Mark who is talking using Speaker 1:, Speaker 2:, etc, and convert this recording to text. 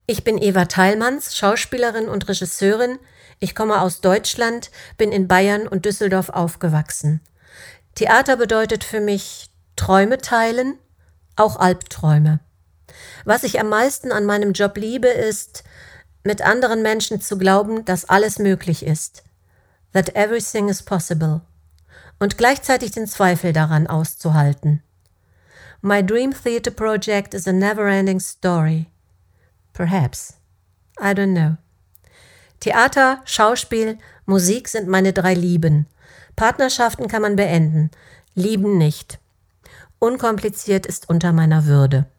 Speaker 1: Ich bin Eva Teilmanns, Schauspielerin und Regisseurin. Ich komme aus Deutschland, bin in Bayern und Düsseldorf aufgewachsen. Theater bedeutet für mich Träume teilen, auch Albträume. Was ich am meisten an meinem Job liebe, ist, mit anderen Menschen zu glauben, dass alles möglich ist. That everything is possible. Und gleichzeitig den Zweifel daran auszuhalten. My dream theater project is a never-ending story. Perhaps. I don't know. Theater, Schauspiel, Musik sind meine 3 Lieben. Partnerschaften kann man beenden, Lieben nicht. Unkompliziert ist unter meiner Würde.